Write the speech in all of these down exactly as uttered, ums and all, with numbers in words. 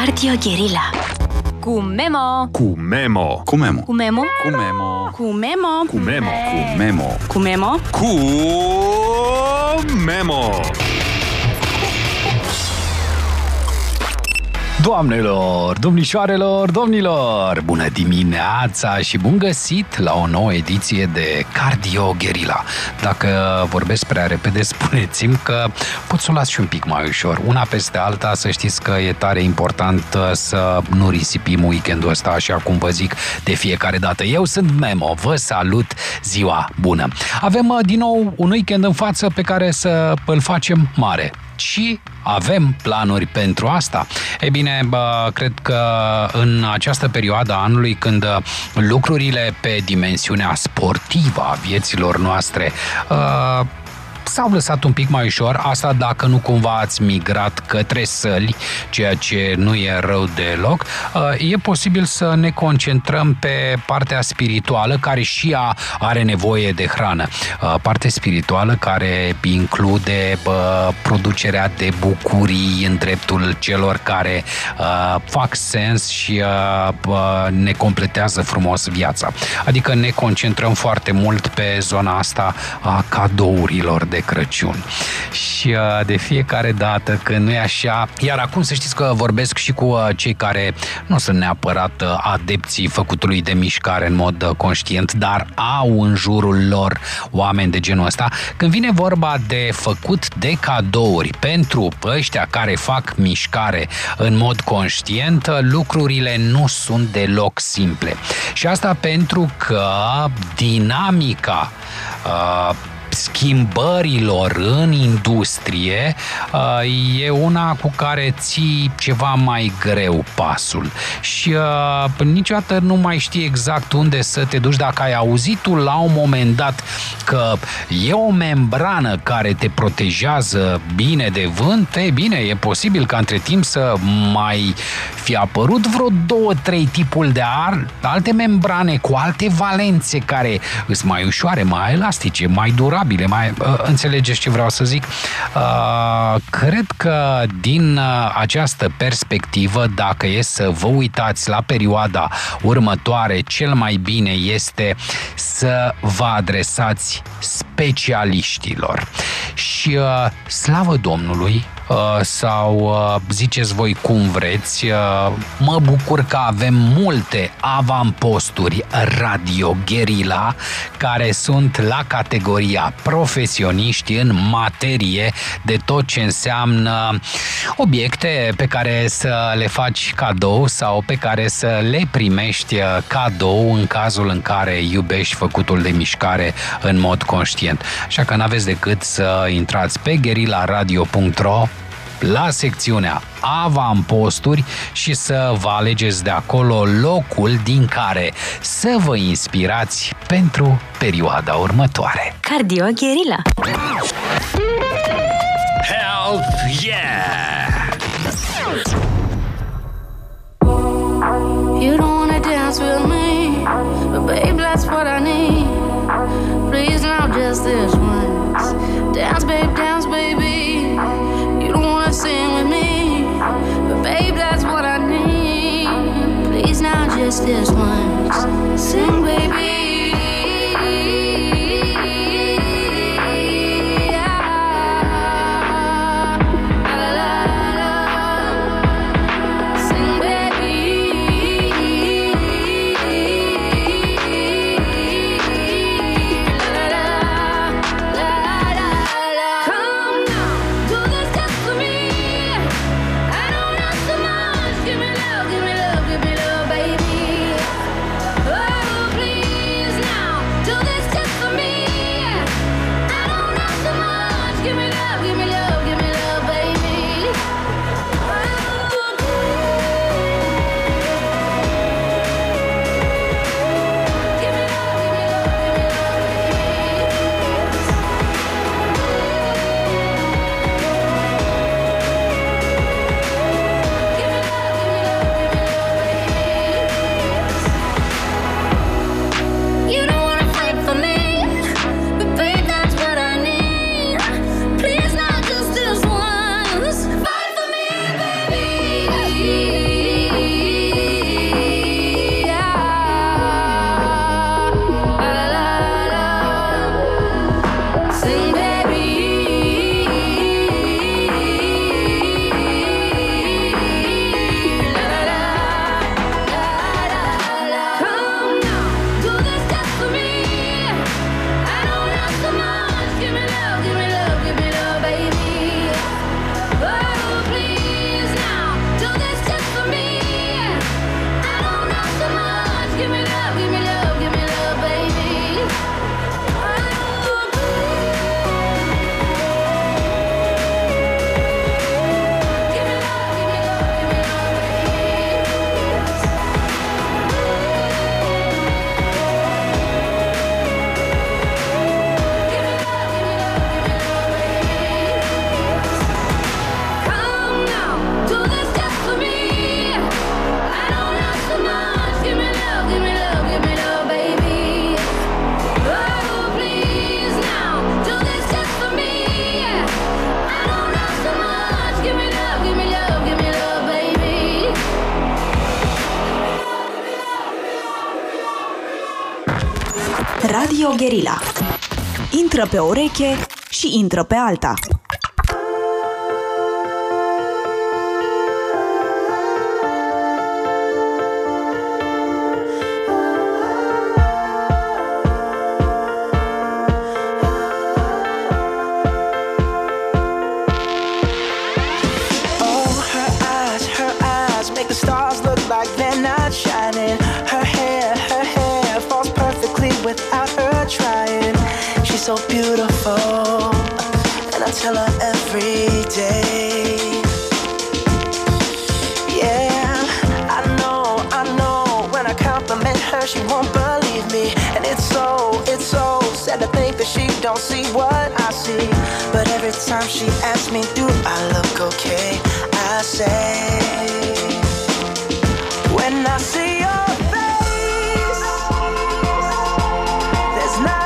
Cardio Guerilla. Cu Memo. Cu Memo. Cu Memo. Cu Memo. Cu Memo. Cu Memo. Cu Memo. Cu Memo. Cu Memo. Cu Memo. Doamnelor, domnișoarelor, domnilor, bună dimineața și bun găsit la o nouă ediție de Cardio Guerilla. Dacă vorbesc prea repede, spuneți-mi că pot să o las și un pic mai ușor. Una peste alta, să știți că e tare important să nu risipim weekendul ăsta, așa cum vă zic de fiecare dată. Eu sunt Memo, vă salut, ziua bună! Avem din nou un weekend în față pe care să îl facem mare. Și avem planuri pentru asta. Ei bine, bă, cred că în această perioadă a anului, când lucrurile pe dimensiunea sportivă a vieților noastre uh, s-au lăsat un pic mai ușor, asta dacă nu cumva ați migrat către săli, ceea ce nu e rău deloc, e posibil să ne concentrăm pe partea spirituală, care și ea are nevoie de hrană. Partea spirituală care include bă, producerea de bucurii în dreptul celor care uh, fac sens și uh, bă, ne completează frumos viața. Adică ne concentrăm foarte mult pe zona asta a cadourilor de Crăciun. Și uh, de fiecare dată când nu e așa, iar acum să știți că vorbesc și cu uh, cei care nu sunt neapărat uh, adepții făcutului de mișcare în mod uh, conștient, dar au în jurul lor oameni de genul ăsta. Când vine vorba de făcut de cadouri pentru ăștia care fac mișcare în mod conștient, uh, lucrurile nu sunt deloc simple. Și asta pentru că dinamica uh, schimbărilor în industrie e una cu care ții ceva mai greu pasul și uh, niciodată nu mai știi exact unde să te duci. Dacă ai auzit tu la un moment dat că e o membrană care te protejează bine de vânt, e bine, e posibil ca între timp să mai fi apărut vreo două, trei tipuri de ar, alte membrane cu alte valențe care sunt mai ușoare, mai elastice, mai durabile, mai, uh, înțelegeți ce vreau să zic? Uh, cred că din uh, această perspectivă, dacă e să vă uitați la perioada următoare, cel mai bine este să vă adresați specialiștilor. Și uh, slavă Domnului, Uh, sau uh, ziceți voi cum vreți, uh, mă bucur că avem multe avamposturi Radio Guerilla care sunt la categoria profesioniști în materie de tot ce înseamnă obiecte pe care să le faci cadou sau pe care să le primești cadou în cazul în care iubești făcutul de mișcare în mod conștient. Așa că n-aveți decât să intrați pe guerilla radio punct ro la secțiunea avamposturi și să vă alegeți de acolo locul din care să vă inspirați pentru perioada următoare. Cardio Guerilla. Health yeah! You don't wanna dance with me, but babe, that's what I need. Please now just this once. Dance, babe, dance, baby. You don't wanna sing with me, but babe, that's what I need. Please now just this once. Sing, baby. Give me love, give me love, baby. Oh, please. Radio Guerilla. Intră pe o ureche și intră pe alta. So beautiful, and I tell her every day. Yeah, I know, I know. When I compliment her, she won't believe me, and it's so, it's so sad to think that she don't see what I see. But every time she asks me, do I look okay? I say, when I see your face, there's not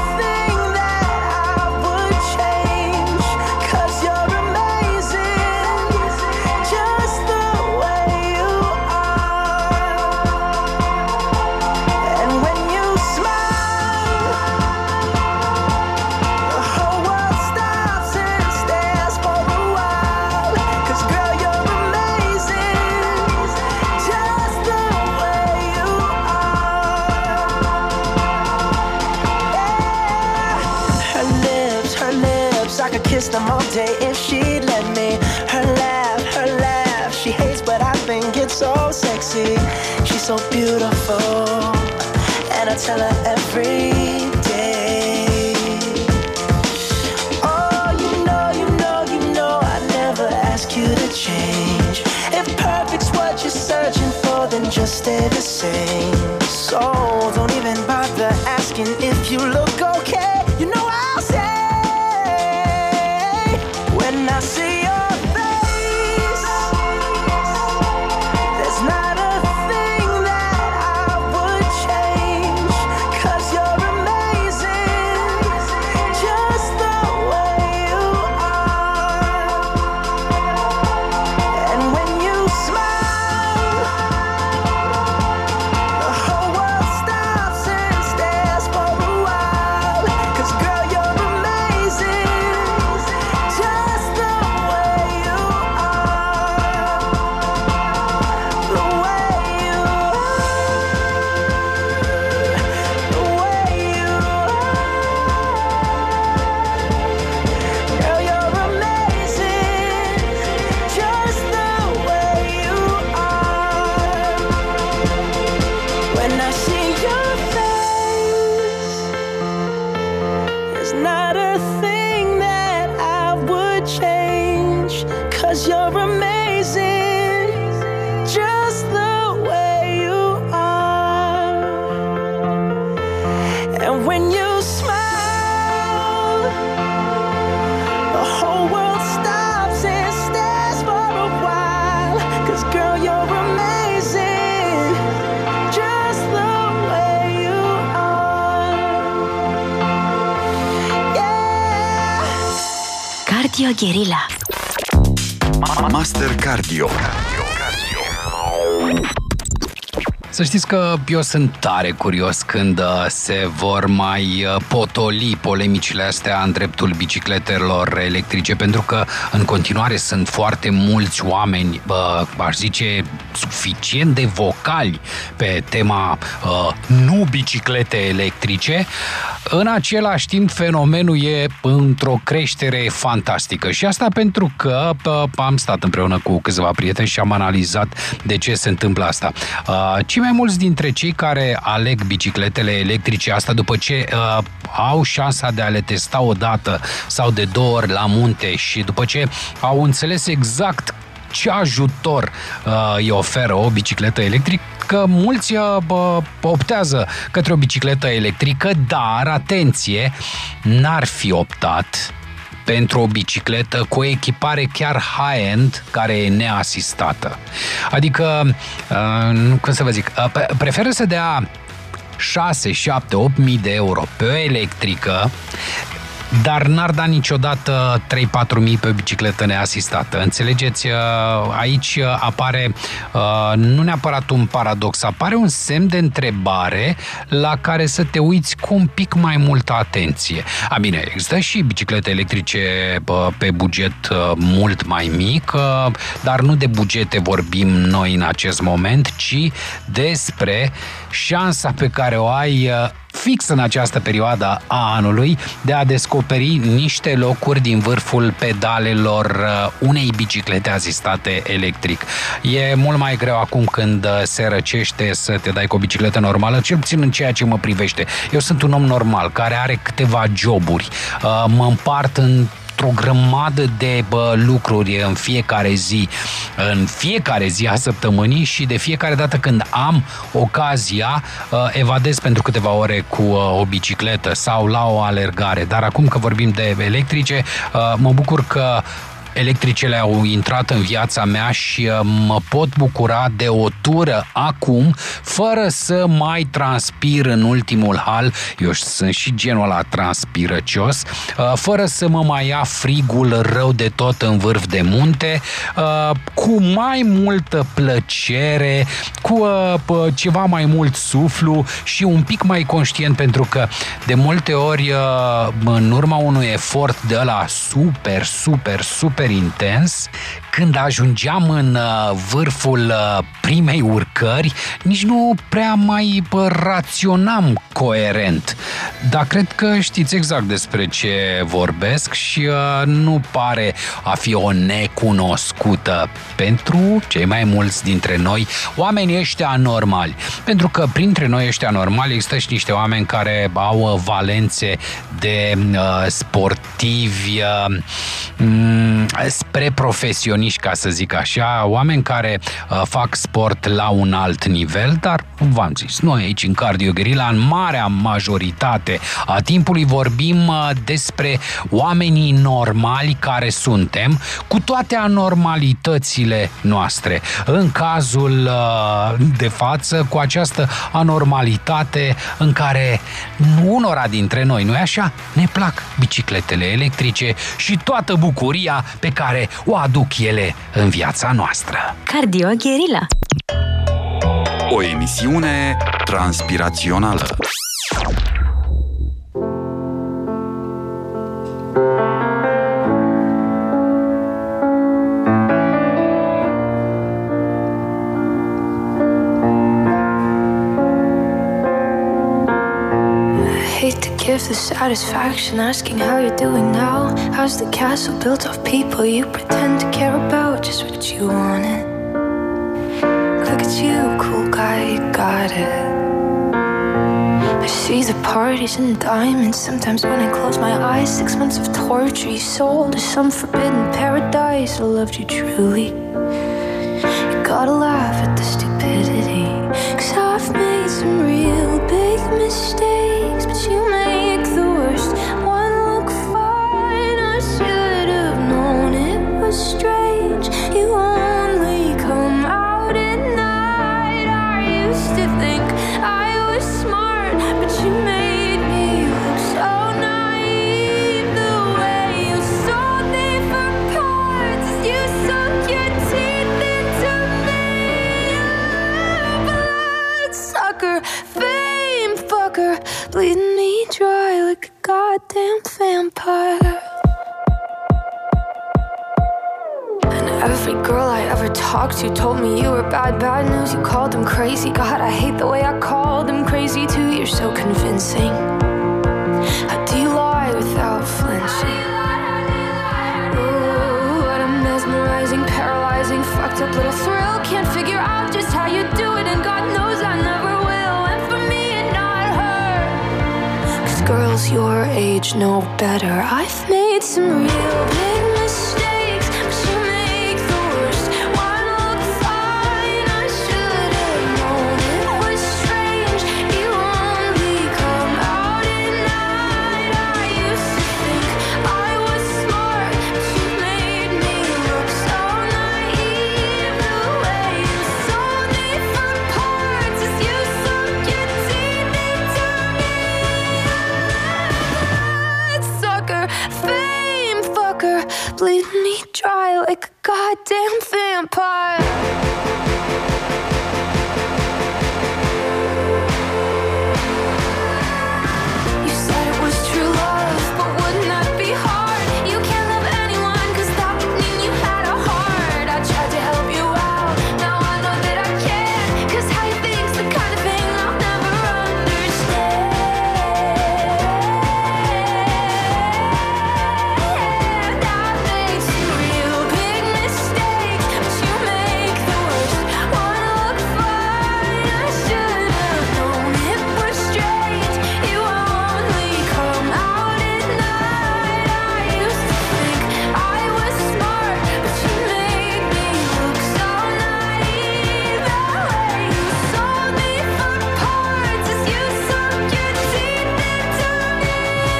them all day if she'd let me. Her laugh, her laugh, she hates but I think it's so sexy. She's so beautiful, and I tell her every day. Oh, you know, you know, you know I never ask you to change. If perfect's what you're searching for, then just stay the same. So don't even bother asking if you look okay. You know I'll say, when I see your face, there's not a thing that I would change, 'cause you're amazing, just the way you are. And when you smile, the whole world stops and stares for a while, 'cause girl, you're amazing. Radio Guerilla. Master Cardio. Să știți că eu sunt tare curios când se vor mai potoli polemicile astea în dreptul bicicletelor electrice, pentru că în continuare sunt foarte mulți oameni, aș zice, suficient de vocali pe tema nu biciclete electrice. În același timp, fenomenul e într-o creștere fantastică și asta pentru că am stat împreună cu câțiva prieteni și am analizat de ce se întâmplă asta. Cei mai mulți dintre cei care aleg bicicletele electrice, asta după ce uh, au șansa de a le testa o dată sau de două ori la munte și după ce au înțeles exact ce ajutor uh, îi oferă o bicicletă electrică, mulți uh, optează către o bicicletă electrică, dar, atenție, n-ar fi optat pentru o bicicletă cu o echipare chiar high-end, care e neasistată. Adică, uh, cum să vă zic, uh, preferă să dea șase, șapte, opt mii de euro pe o electrică dar n-ar da niciodată trei-patru mii pe o bicicletă neasistată. Înțelegeți? Aici apare nu neapărat un paradox, apare un semn de întrebare la care să te uiți cu un pic mai multă atenție. A, bine, există și biciclete electrice pe buget mult mai mic, dar nu de bugete vorbim noi în acest moment, ci despre șansa pe care o ai fix în această perioadă a anului de a descoperi niște locuri din vârful pedalelor unei biciclete asistate electric. E mult mai greu acum când se răcește să te dai cu o bicicletă normală, cel puțin în ceea ce mă privește. Eu sunt un om normal care are câteva joburi. Mă împart în o grămadă de bă, lucruri în fiecare zi, în fiecare zi a săptămânii și de fiecare dată când am ocazia, evadez pentru câteva ore cu o bicicletă sau la o alergare. Dar acum că vorbim de electrice, mă bucur că electricele au intrat în viața mea și mă pot bucura de o tură acum, fără să mai transpir în ultimul hal. Eu sunt și genul ăla transpirăcios, fără să mă mai ia frigul rău de tot în vârf de munte, cu mai multă plăcere, cu ceva mai mult suflu și un pic mai conștient, pentru că de multe ori în urma unui efort de ăla super, super, super intens, când ajungeam în vârful primei urcări, nici nu prea mai raționam coerent. Dar cred că știți exact despre ce vorbesc și nu pare a fi o necunoscută pentru cei mai mulți dintre noi, oamenii ăștia anormali. Pentru că printre noi ăștia anormali există și niște oameni care au valențe de uh, sportivi uh, spre profesioniști, ca să zic așa, oameni care uh, fac sport la un alt nivel, dar, v-am zis, noi aici în Cardio Guerilla, în marea majoritate a timpului vorbim uh, despre oamenii normali care suntem, cu toate anormalitățile noastre. În cazul uh, de față, cu această anormalitate în care unora dintre noi, nu-i așa, ne plac bicicletele electrice și toată bucuria pe care o aduc ele în viața noastră. Cardio Guerilla. O emisiune transpirațională. Give the satisfaction asking how you're doing now. How's the castle built of people you pretend to care about? Just what you wanted. Look at you, cool guy, you got it. I see the parties and diamonds. Sometimes when I close my eyes, six months of torture you sold to some forbidden paradise. I loved you truly. You gotta laugh at the stupidity, 'cause I've made some real big mistakes, but you make the worst one look fine. I should have known it was strange. You only come out at night. I used to think I was smart, but you made me look so naive. The way you sold me for parts as you sunk your teeth into me. Bloodsucker, fame fucker, bleeding me dry like a goddamn vampire. And every girl I ever talked to told me you were bad, bad news. You called them crazy. God, I hate the way I called them crazy too. You're so convincing. How do you lie without flinching? Ooh, what a mesmerizing, paralyzing, fucked up little thrill. Can't figure out just how you do it, and God knows I never will. And for me and not her, 'cause girls your age know better. I've made some real big mistakes, but you make the worst one look fine. I should have known it was strange. You only come out at night. I used to think I was smart, but you made me look so naive. The way you sold me for parts as you sunk your teeth into me. Bloodsucker, goddamn vampire. You said it was true love, but wouldn't that be hard? You can't love anyone, cause that would mean you had a heart. I tried to help you out, now I know that I can't, cause how you think's the kind of thing I'll never understand. I made some real big mistakes, but you make the worst one look fine. I should have known it was strange. You only come out at night. I used to think I was smart, but you made me look so naive. The way you sold me for parts as you sunk your teeth into me.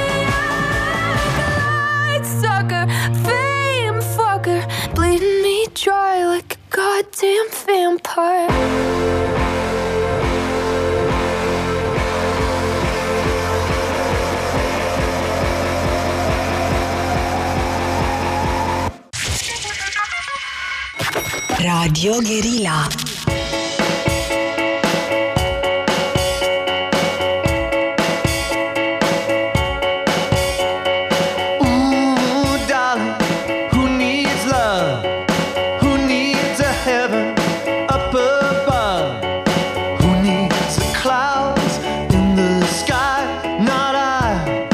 I'd sucker, fame fucker, bleeding me dry like a goddamn vampire. Radio Guerilla. Ooh, darling, who needs love? Who needs a heaven up above? Who needs the clouds in the sky? Not I.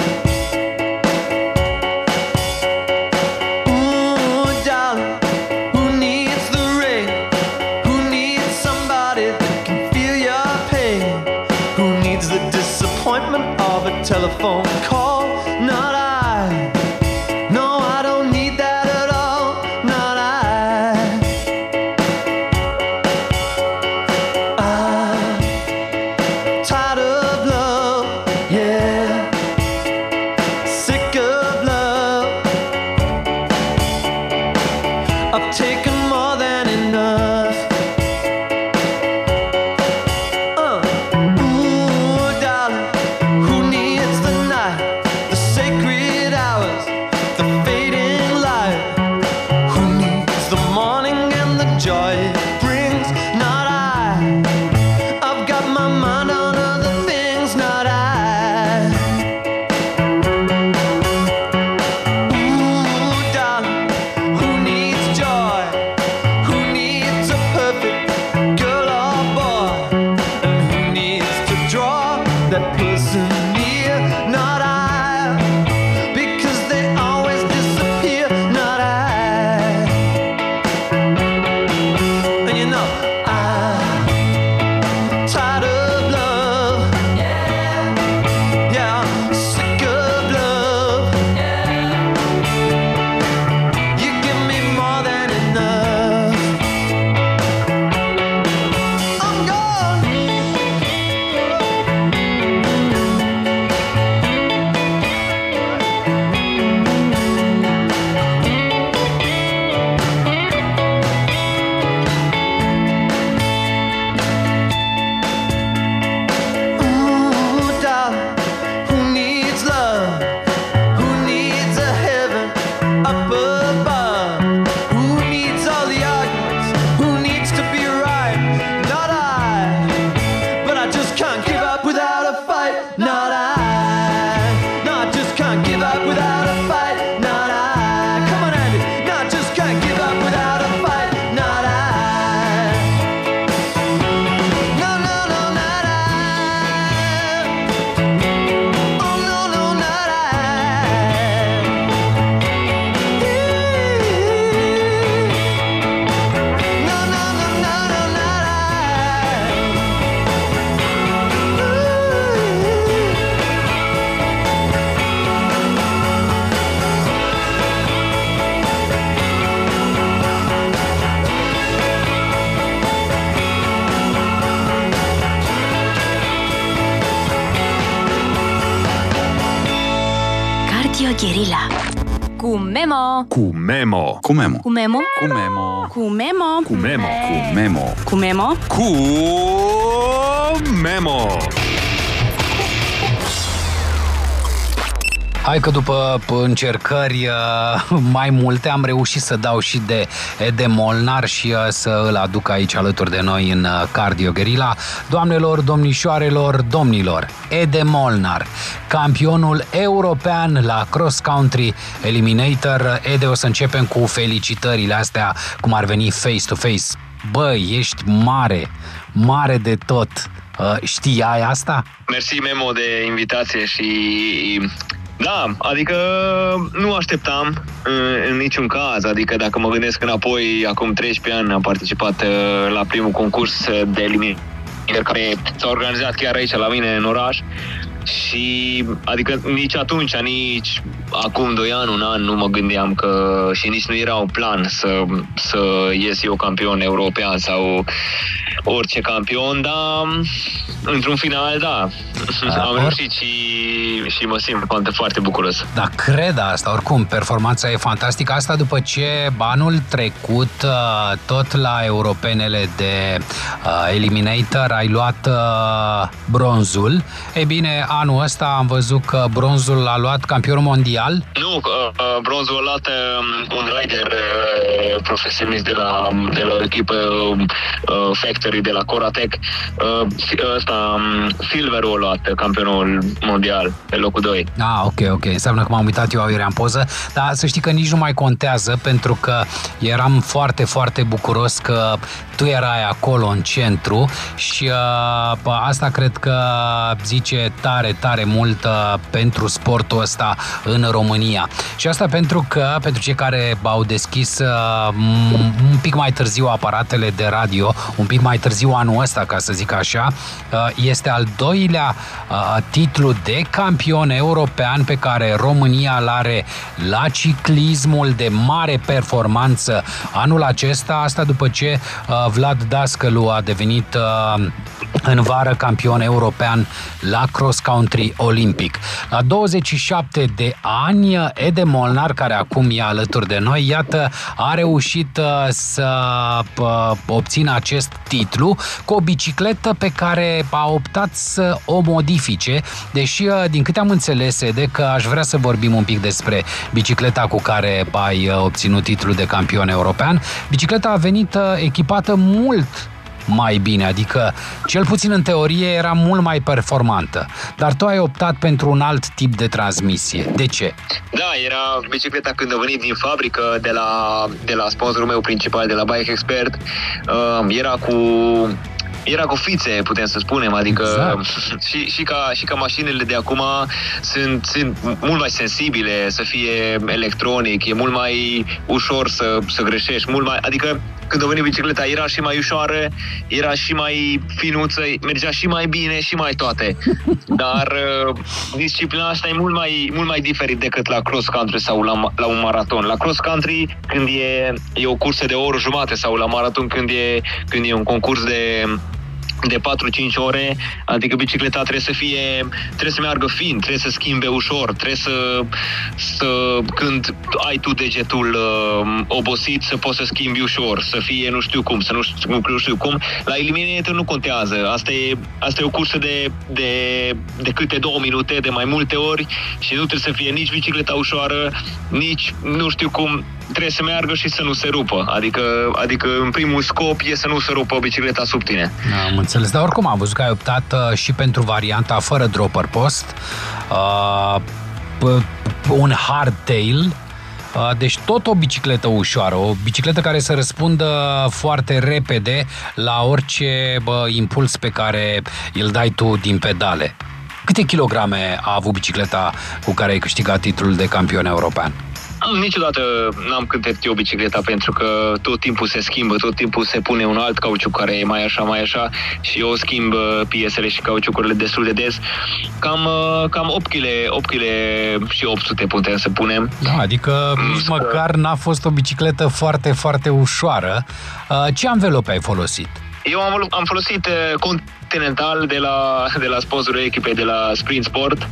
Ooh, darling, who needs the rain? Who needs somebody that can feel your pain? Who needs the disappointment of a telephone call? Not I. No, I don't need that at all. Not I. I'm tired of love, yeah. Sick of love. I've taken more than enough. Uh. Ooh, darling, who needs the night, the sacred hours, the fading light? Who needs the morning and the joy it brings? Not I. I've got my mind on other things. Not I. Ooh, darling, who needs joy? Who needs a perfect girl or boy? And who needs to draw that person near? Not I. Because they always disappear. Not I. And you know, I'm tired of love. Yeah. Yeah, I'm sick of love. Yeah. You give me more than enough. I'm gone. Ooh, darling, who needs love? Who needs a heaven up above? Who needs all the arguments? Who needs to be right? Not I. But I just can't give up without a fight. Not I. No, I just can't give up without a fight. Not I. Come on, Andy. No, I just can't give up without a fight. Not I. No, no, no, not I. Oh, no, no, not I. No, no, no, no, no, not Radio Guerilla. Cu Memo. Cu Memo. Cu Memo. Cu Memo. Cu Memo. Cu Memo. Cu Memo. Cu Memo. Cu Memo. Cu Memo. Hai că după încercări mai multe am reușit să dau și de Ede Molnar și să îl aduc aici alături de noi în Cardio Guerilla. Doamnelor, domnișoarelor, domnilor, Ede Molnar, campionul european la Cross Country Eliminator. Ede, o să începem cu felicitările astea, cum ar veni face-to-face. Băi, ești mare, mare de tot. Știai asta? Mersi, Memo, de invitație și... Da, adică nu așteptam în niciun caz, adică dacă mă gândesc înapoi, acum treisprezece ani am participat la primul concurs de eliminare care s-a organizat chiar aici la mine în oraș și adică nici atunci, nici acum doi ani, un an nu mă gândeam că și nici nu era un plan să, să ies eu campion european sau orice campion, dar într-un final, da, A, am or... reușit și, și mă simt foarte, foarte bucuros. Da, cred asta, oricum, performanța e fantastică. Asta după ce anul trecut, tot la europenele de uh, Eliminator, ai luat uh, bronzul. Ei bine, anul ăsta am văzut că bronzul l-a luat campionul mondial. Nu, uh, bronzul a luat uh, un rider uh, profesionist de la, de la echipă uh, Factory, de la Coratec. Uh, ăsta, um, silverul a luat campionul mondial pe locul doi. Ah, ok, ok. Înseamnă că m-am uitat eu aiurea în poză, dar să știi că nici nu mai contează, pentru că eram foarte, foarte bucuros că tu erai acolo în centru și uh, asta cred că zice tare, tare mult uh, pentru sportul ăsta în România. Și asta pentru că, pentru cei care au deschis uh, un pic mai târziu aparatele de radio, un pic mai târziu anul ăsta, ca să zic așa, uh, este al doilea uh, titlu de campion european pe care România l-are la ciclismul de mare performanță anul acesta, asta după ce uh, Vlad Dascălu a devenit uh, în vară campion european la cross country olimpic. La douăzeci și șapte de ani, Ede Molnar, care acum e alături de noi, iată, a reușit uh, să uh, obțină acest titlu cu o bicicletă pe care a optat să o modifice, deși, uh, din câte am înțeles, Ede, că aș vrea să vorbim un pic despre bicicleta cu care ai uh, obținut titlul de campion european. Bicicleta a venit uh, echipată mult mai bine, adică cel puțin în teorie era mult mai performantă, dar tu ai optat pentru un alt tip de transmisie. De ce? Da, era bicicleta când a venit din fabrică de la, de la sponsorul meu principal, de la Bike Expert. Uh, era cu Era cu fițe, putem să spunem, adică exact. și, și, ca, și ca mașinile de acum sunt, sunt mult mai sensibile, să fie electronic, e mult mai ușor să, să greșești, mult mai, adică când a venit bicicleta era și mai ușoară, era și mai finuță, mergea și mai bine și mai toate. Dar disciplina asta e mult mai, mult mai diferit decât la cross country sau la, la un maraton. La cross country, când e, e o cursă de o oră jumate, sau la maraton când e, când e un concurs de de patru-cinci ore, adică bicicleta trebuie să fie, trebuie să meargă fin, trebuie să schimbe ușor, trebuie să, să când ai tu degetul uh, obosit, să poți să schimbi ușor, să fie nu știu cum, să nu știu, nu știu cum. La Eliminator nu contează, asta e, asta e o cursă de, de, de câte două minute, de mai multe ori și nu trebuie să fie nici bicicleta ușoară, nici nu știu cum, trebuie să meargă și să nu se rupă, adică, adică în primul scop e să nu se rupă bicicleta sub tine. Am înțeles, dar oricum am văzut că ai optat uh, și pentru varianta fără dropper post, uh, un hardtail, uh, deci tot o bicicletă ușoară, o bicicletă care să răspundă foarte repede la orice bă, impuls pe care îl dai tu din pedale. Câte kilograme a avut bicicleta cu care ai câștigat titlul de campion european? Niciodată n-am cântat eu bicicleta, pentru că tot timpul se schimbă, tot timpul se pune un alt cauciuc care e mai așa, mai așa și eu schimb piesele și cauciucurile destul de des. Cam, cam opt kilograme și opt sute putem să punem. Da, adică nici măcar n-a fost o bicicletă foarte, foarte ușoară. Ce anvelope ai folosit? Eu am, am folosit Continental de la, de la sponsorul echipei, de la Sprint Sport,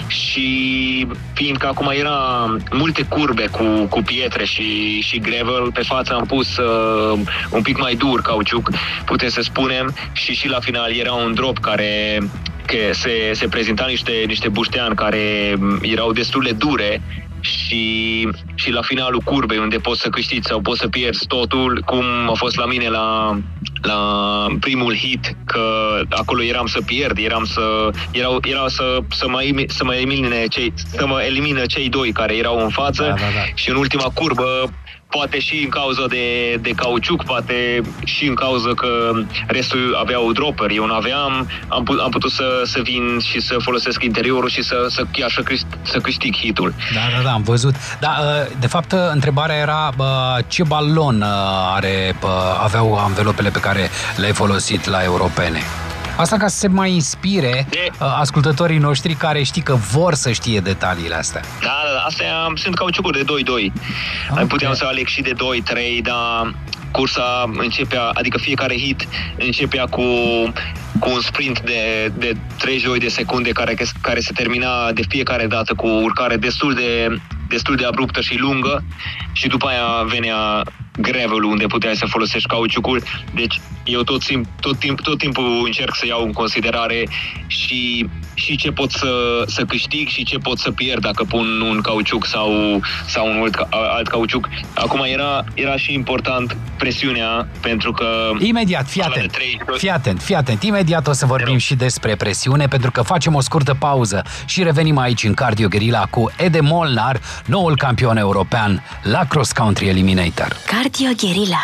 și fiindcă acum era multe curbe cu, cu pietre și, și gravel, pe față am pus uh, un pic mai dur cauciuc, putem să spunem, și și la final era un drop care că se, se prezentau niște, niște bușteani care erau destul de dure și, și la finalul curbei, unde poți să câștigi sau poți să pierzi totul, cum a fost la mine la, la primul hit, că acolo eram să pierd, eram să erau, erau să, să, mă, să, mă elimine cei, să mă elimină cei doi care erau în față, da, da, da. Și în ultima curbă, poate și în cauza de, de cauciuc, poate și în cauza că restul aveau dropper, eu nu aveam, am, put, am putut să, să vin și să folosesc interiorul și să, să chiar să, câștig, să câștig hitul. Da, da, da, am văzut. Da, de fapt, întrebarea era ce balon are, aveau anvelopele pe care le-ai folosit la europene? Asta ca să se mai inspire de... ascultătorii noștri care știi că vor să știe detaliile astea. Da, da, astea sunt cauciucuri de doi doi. Okay. Puteam să aleg și de doi trei, dar cursa începea, adică fiecare hit începea cu, cu un sprint de, de treizeci și doi de secunde care, care se termina de fiecare dată cu urcare destul de, destul de abruptă și lungă și după aia venea gravel unde puteai să folosești cauciucul. Deci eu tot, timp, tot, timp, tot timpul încerc să iau în considerare și, și ce pot să, să câștig și ce pot să pierd dacă pun un cauciuc sau, sau un alt, alt cauciuc. Acum era, era și important presiunea, pentru că... Imediat, fii atent, fii atent, fii atent. Imediat o să vorbim și despre presiune, pentru că facem o scurtă pauză și revenim aici în Cardio Guerilla cu Ede Molnar, noul campion european la Cross Country Eliminator. Cardio Guerilla.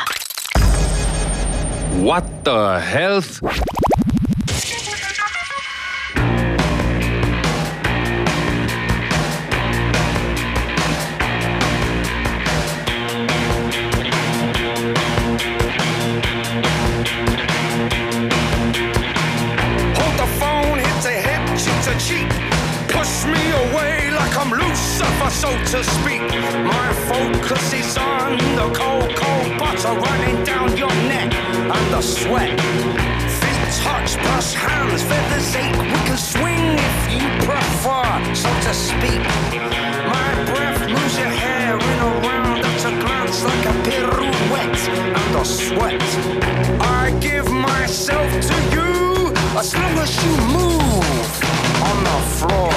What the health? So to speak, my focus is on the cold, cold butter running down your neck and the sweat. Feet touch plus hands, feathers ache. We can swing if you prefer, so to speak. My breath moves your hair in a round at a glance like a pirouette and the sweat. I give myself to you as long as you move on the floor.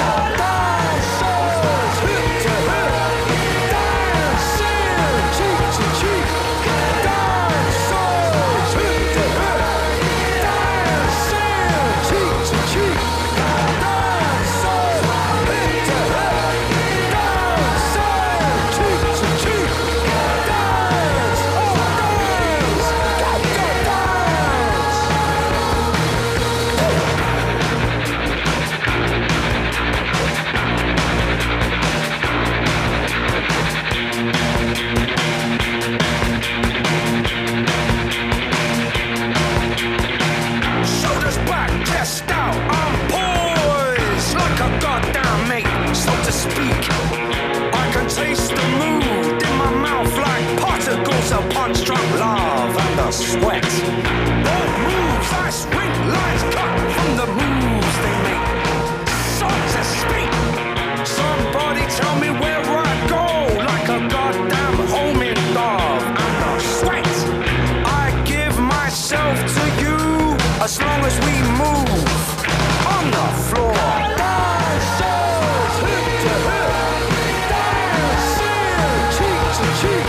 Sweat. Both moves I spring, lines cut from the moves they make. So to speak, somebody tell me where I go, like a goddamn homing dog. And the sweat I give myself to you as long as we move on the floor. Dancers, hip to hip, dancing cheek to cheek.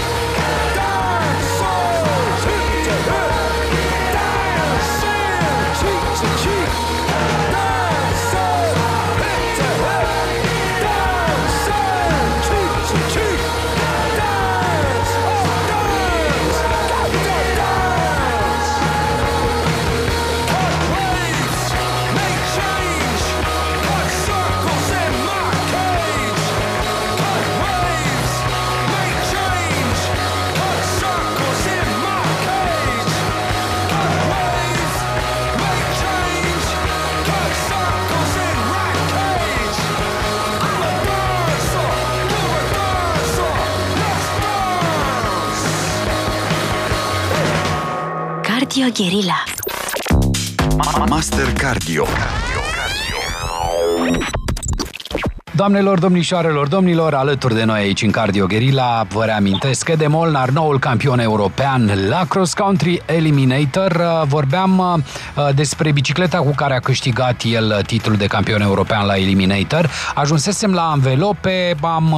Cardio Guerilla. Master Cardio. Doamnelor, domnișoarelor, domnilor, alături de noi aici în Cardio Guerilla, vă reamintesc că de Molnar, noul campion european la Cross Country Eliminator. Vorbeam despre bicicleta cu care a câștigat el titlul de campion european la Eliminator. Ajunsesem la anvelope, am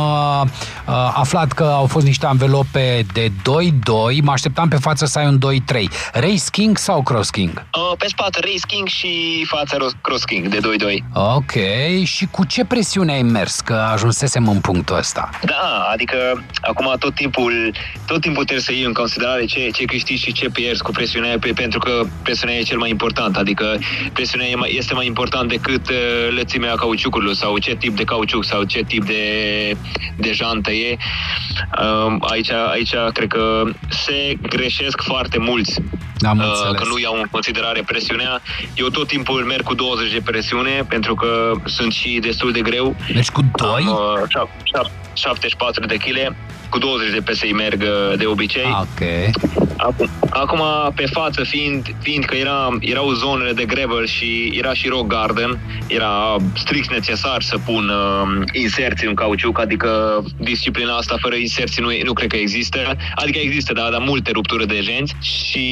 aflat că au fost niște anvelope de doi doi, mă așteptam pe față să ai un doi trei. Race King sau Cross King? Pe spate Race King și fața Cross King de doi doi. Ok, și cu ce presiune ai mers că ajunsesem în punctul ăsta? Da, adică acum tot timpul tot timpul trebuie să iei în considerare ce, ce câștigi și ce pierzi cu presiunea, pentru că presiunea e cel mai important, adică presiunea este mai important decât lățimea cauciucurilor sau ce tip de cauciuc sau ce tip de, de jantă e. Aici, aici cred că se greșesc foarte mulți. Am uh, că nu iau în considerare presiunea. Eu tot timpul merg cu douăzeci de presiune, pentru că sunt și destul de greu. Deci cu doi? Uh, șaptezeci și patru de kilograme. Cu douăzeci de P S I merg de obicei. Ok. Acum, acum pe față, fiind, fiind că era, erau zonele de gravel și era și rock garden, era strict necesar să pun uh, inserții în cauciuc, adică disciplina asta fără inserții nu, nu cred că există. Adică există, dar, dar multe rupturi de genți și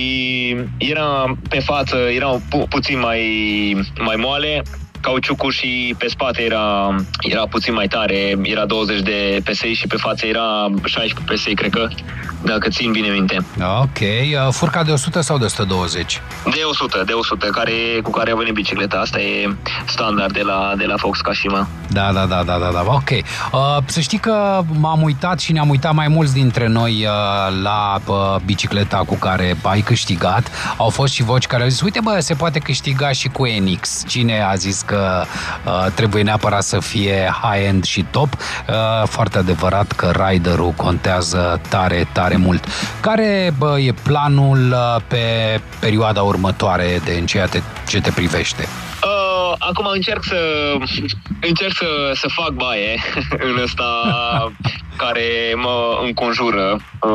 era pe față, erau pu- puțin mai, mai moale. Cauciucul și pe spate era, era puțin mai tare, era douăzeci de P S I și pe față era șaisprezece P S I, cred că, dacă țin bine minte. Ok, furca de o sută sau de o sută douăzeci? De o sută, de o sută, care, cu care a venit bicicleta. Asta e standard de la, de la Fox Kashima. Da, da, da, da, da, da. Ok. Uh, să știi că m-am uitat și ne-am uitat mai mulți dintre noi uh, la uh, bicicleta cu care ai câștigat. Au fost și voci care au zis, uite bă, se poate câștiga și cu N X. Cine a zis că uh, trebuie neapărat să fie high-end și top? Uh, foarte adevărat că riderul contează tare, tare mult. Care bă, e planul uh, pe perioada următoare de în ceea te, ce te privește? Uh, acum încerc să încerc să, să fac baie în ăsta care mă înconjură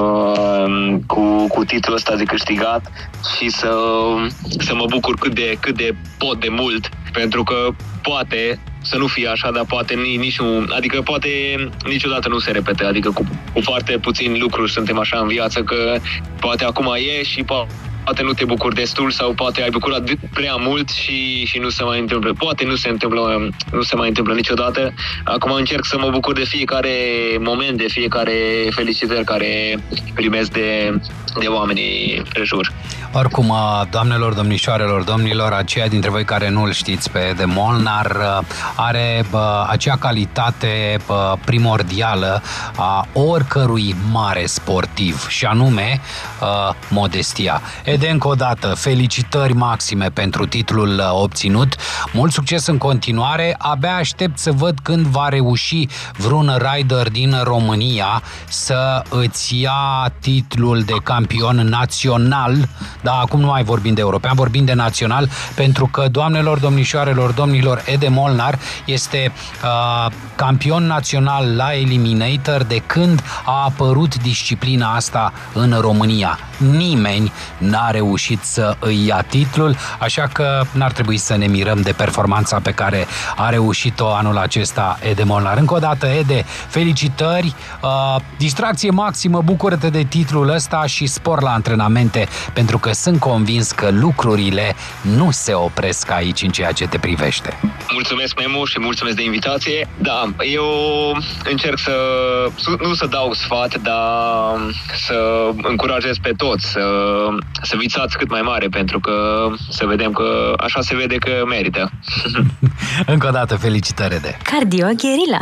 uh, cu, cu titlul ăsta de câștigat și să, să mă bucur cât de, cât de pot de mult, pentru că poate să nu fie așa, dar poate nici nu, adică poate niciodată nu se repete, adică cu, cu foarte puțini lucruri suntem așa în viață că poate acum e și poate Poate nu te bucuri destul sau poate ai bucurat prea mult și, și nu se mai întâmplă. Poate nu se întâmplă, nu se mai întâmplă niciodată. Acum încerc să mă bucur de fiecare moment, de fiecare felicitări care primesc de, de oamenii prejur. Oricum, doamnelor, domnișoarelor, domnilor, aceia dintre voi care nu-l știți pe Ede Molnar are bă, acea calitate bă, primordială a oricărui mare sportiv și anume uh, modestia. Ede, încă o dată, felicitări maxime pentru titlul obținut, mult succes în continuare, abia aștept să văd când va reuși vreun rider din România să îți ia titlul de campion național. Da, acum nu mai vorbim de european, vorbim de național, pentru că, doamnelor, domnișoarelor, domnilor, Ede Molnar este uh, campion național la Eliminator de când a apărut disciplina asta în România. Nimeni n-a reușit să îi ia titlul, așa că n-ar trebui să ne mirăm de performanța pe care a reușit-o anul acesta Ede Molnar. Încă o dată, Ede, felicitări, uh, distracție maximă, bucură-te de titlul ăsta și spor la antrenamente, pentru că sunt convins că lucrurile nu se opresc aici în ceea ce te privește. Mulțumesc, Memo, și mulțumesc de invitație. Da, eu încerc să nu să dau sfat, dar să încurajez pe toți să, să visați cât mai mare, pentru că să vedem că așa se vede că merită. Încă o dată, felicitări, Ede. Cardio Guerilla.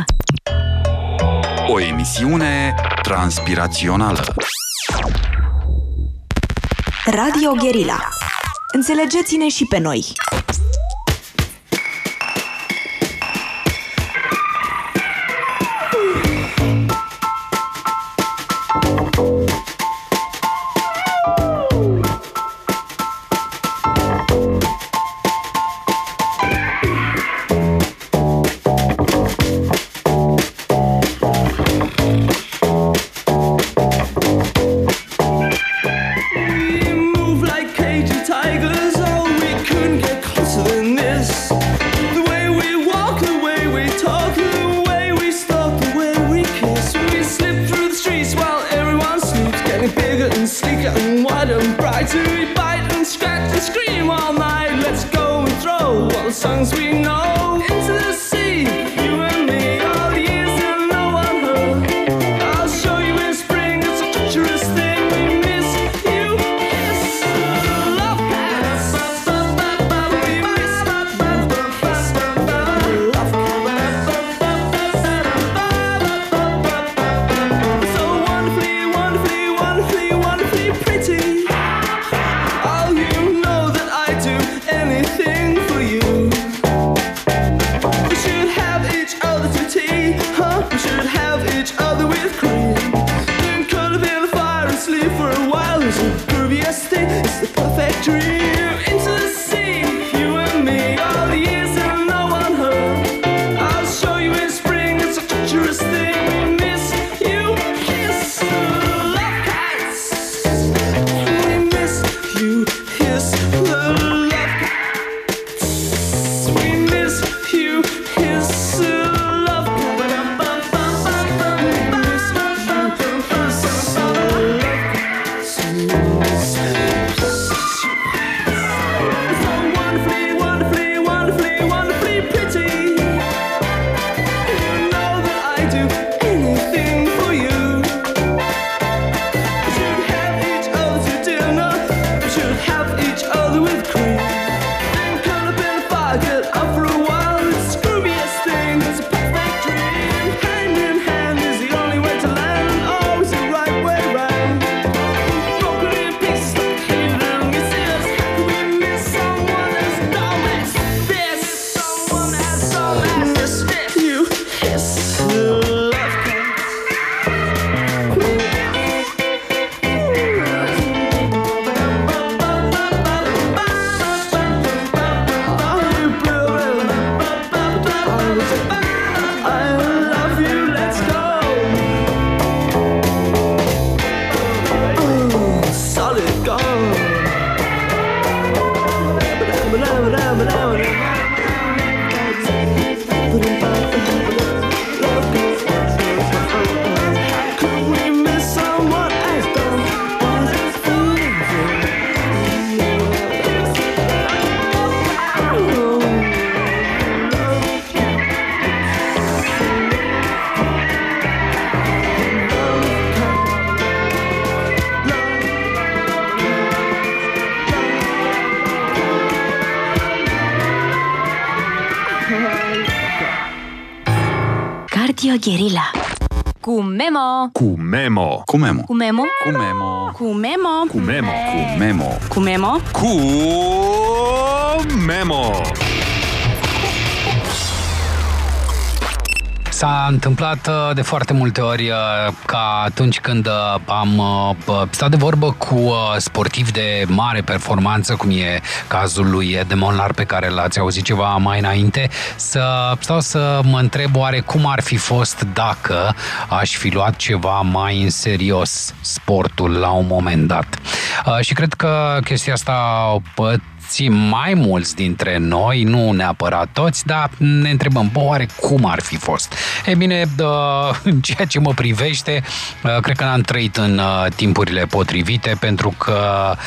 O emisiune transpirațională. Radio Guerilla. Înțelegeți-ne și pe noi. Tigers, oh, we couldn't get closer than go. All the songs we know. Into the sea, you and me. All the years and no one heard. I'll show you in spring. It's a treacherous thing. We miss you. Kiss love cats. We miss love cats. So wonderfully, wonderfully, wonderfully, wonderfully pretty. Oh, you know that I do anything for you. We should have each other to tea, huh? We should have each other with cream. Then curl up in the fire and sleep for a while. It's the grooviest thing, it's the perfect dream. Into the sea, you and me, all the years and no one heard. I'll show you in spring, it's a treacherous thing. We miss you, kiss love cats. We miss you, kiss the love cats. We miss you, kiss the love So wonderfully, wonderfully, wonderfully, wonderfully pretty. You know that I do anything for you. We should have each other to dinner. We should have each other with cream. Then curl up in the fire, get up for a while. It's the grooviest thing, it's a perfect dream. Hand in hand is the only way to land, and always the right way round. Broken in pieces like halo. You see us, how can we miss someone as dumb as this? Someone as dumb as this. You kiss love I love you, let's go. Oh, solid gold. Could we miss someone as dumb as Cardio Guerilla. Cu Memo. Cu Memo. Cu Memo. Cu Memo. Cu Memo. Cu Memo. Cu Memo. Cu Memo. Cu Memo. Cu Memo. S-a întâmplat uh, de foarte multe ori uh, ca atunci când uh, am uh, stat de vorbă cu uh, sportivi de mare performanță, cum e cazul lui Ed de Molnar, pe care l-ați auzit ceva mai înainte, să stau să mă întreb oare cum ar fi fost dacă aș fi luat ceva mai în serios sportul la un moment dat. Uh, și cred că chestia asta uh, mai mulți dintre noi, nu neapărat toți, dar ne întrebăm, bă, oare cum ar fi fost? E bine, în ceea ce mă privește, cred că n-am trăit în timpurile potrivite, pentru că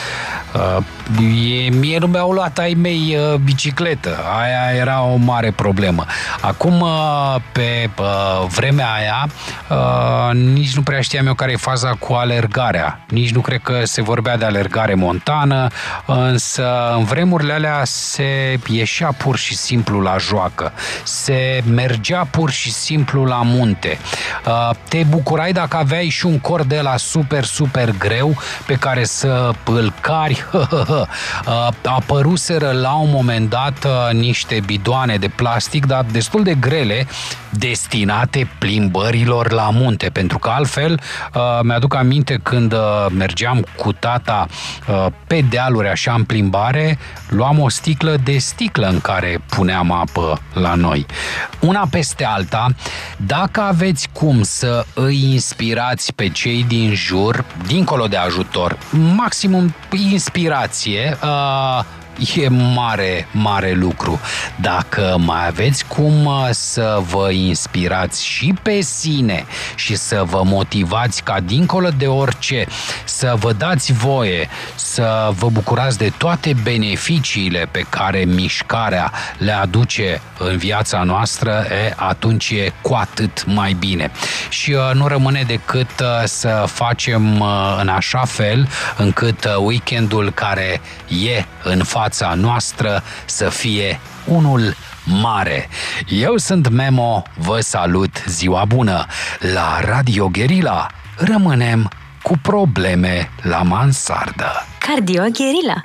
mie nu mi-au luat ai mei bicicletă. Aia era o mare problemă. Acum, pe vremea aia, nici nu prea știam eu care e faza cu alergarea. Nici nu cred că se vorbea de alergare montană, însă în vremurile alea se ieșea pur și simplu la joacă, se mergea pur și simplu la munte. Te bucurai dacă aveai și un cord de la super, super greu pe care să îl cari. Apăruseră la un moment dat niște bidoane de plastic, dar destul de grele, destinate plimbărilor la munte, pentru că altfel mi-aduc aminte când mergeam cu tata pe dealuri așa în plimbare, luam o sticlă de sticlă în care puneam apă la noi. Una peste alta, dacă aveți cum să îi inspirați pe cei din jur, dincolo de ajutor, maximum inspirație, e mare, mare lucru. Dacă mai aveți cum să vă inspirați și pe sine și să vă motivați ca dincolo de orice să vă dați voie să vă bucurați de toate beneficiile pe care mișcarea le aduce în viața noastră, e, atunci e cu atât mai bine. Și uh, nu rămâne decât uh, să facem uh, în așa fel încât uh, weekendul care e în fața noastră să fie unul mare. Eu sunt Memo, vă salut, ziua bună! La Radio Guerilla rămânem cu probleme la mansardă. Cardio Guerilla.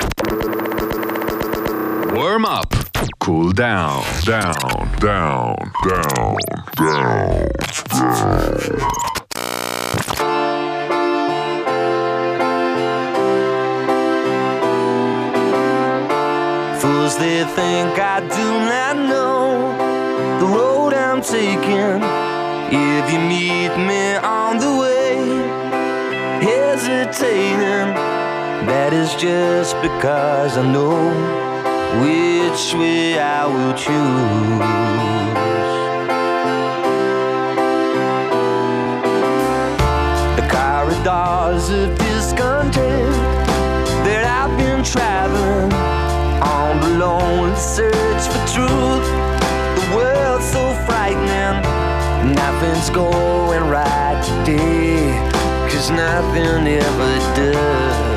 Warm up. Cool down. Down. Down. Down. Down. Down. Fools, they think I do not know the road I'm taking. If you meet me on the way, hesitating, that is just because I know which way I will choose. The corridors of discontent that I've been traveling on the lonely search for truth. The world's so frightening, nothing's going right today, 'cause nothing ever does.